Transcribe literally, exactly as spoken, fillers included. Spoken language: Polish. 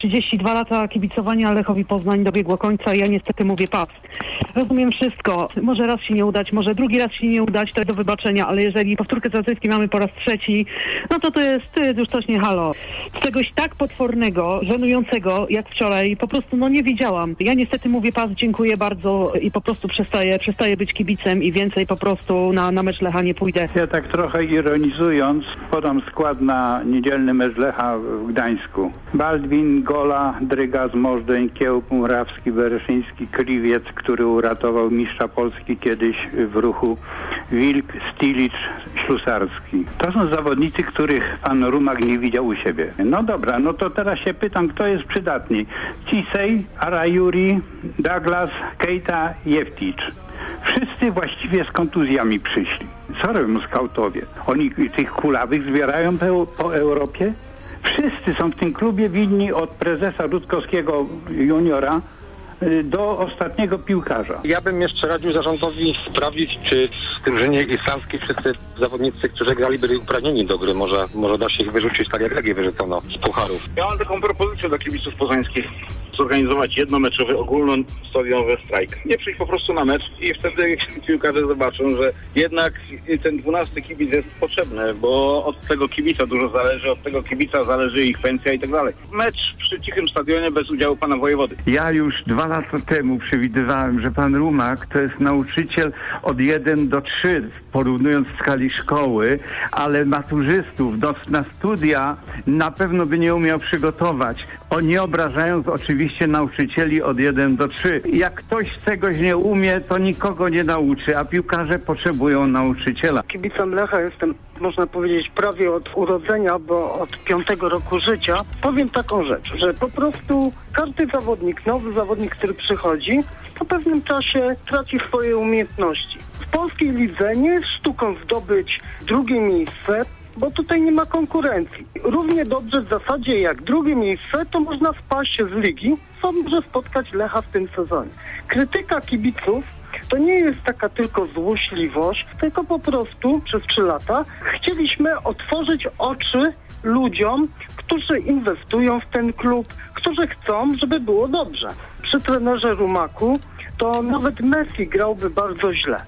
trzydzieści dwa lata kibicowania Lechowi Poznań dobiegło końca i ja niestety mówię pas. Rozumiem wszystko. Może raz się nie udać, może drugi raz się nie udać, to do wybaczenia, ale jeżeli powtórkę z Racyjskiej mamy po raz trzeci, no to to jest, to jest już coś nie halo. Czegoś tak potwornego, żenującego jak wczoraj po prostu no nie widziałam. Ja niestety mówię pas, dziękuję bardzo i po prostu przestaję, przestaję być kibicem i więcej po prostu na, na mecz Lecha nie pójdę. Ja tak trochę ironizując podam skład na niedzielny mecz Lecha w Gdańsku. Baldwin, Gola, Drygas, Możdżeń, Kiełb, Murawski, Bereszyński, Kriwiec, który uratował mistrza Polski kiedyś w Ruchu, Wilk, Stilicz, Ślusarski. To są zawodnicy, których pan Rumak nie widział u siebie. No dobra, no to teraz się pytam, kto jest przydatny? Cisej, Arajuri, Douglas, Keita, Jefticz. Wszyscy właściwie z kontuzjami przyszli. Co robią skautowie? Oni tych kulawych zbierają po, po Europie? Wszyscy są w tym klubie winni od prezesa Rutkowskiego juniora do ostatniego piłkarza. Ja bym jeszcze radził zarządowi sprawdzić, czy w tym drużynie islamskiej wszyscy zawodnicy, którzy grali, byli uprawnieni do gry. Może, może da się ich wyrzucić tak jak Legię wyrzucono z pucharów. Ja mam taką propozycję dla kibiców poznańskich. Zorganizować jednomeczowy, ogólnostadionowy strajk. Nie przyjść po prostu na mecz i wtedy piłkarze zobaczą, że jednak ten dwunasty kibic jest potrzebny, bo od tego kibica dużo zależy, od tego kibica zależy ich pensja i tak dalej. Mecz przy cichym stadionie bez udziału pana wojewody. Ja już dwa lata temu przewidywałem, że pan Rumak to jest nauczyciel od jeden do trzy, porównując w skali szkoły, ale maturzystów do, na studia na pewno by nie umiał przygotować. O, nie obrażając oczywiście nauczycieli od jeden do trzy. Jak ktoś czegoś nie umie, to nikogo nie nauczy, a piłkarze potrzebują nauczyciela. Kibicem Lecha jestem, można powiedzieć, prawie od urodzenia, bo od piątego roku życia. Powiem taką rzecz, że po prostu każdy zawodnik, nowy zawodnik, który przychodzi, po pewnym czasie traci swoje umiejętności. W polskiej lidze nie jest sztuką zdobyć drugie miejsce, bo tutaj nie ma konkurencji. Równie dobrze w zasadzie jak drugie miejsce, to można spaść z ligi, co może spotkać Lecha w tym sezonie. Krytyka kibiców to nie jest taka tylko złośliwość, tylko po prostu przez trzy lata chcieliśmy otworzyć oczy ludziom, którzy inwestują w ten klub, którzy chcą, żeby było dobrze. Przy trenerze Rumaku to nawet Messi grałby bardzo źle.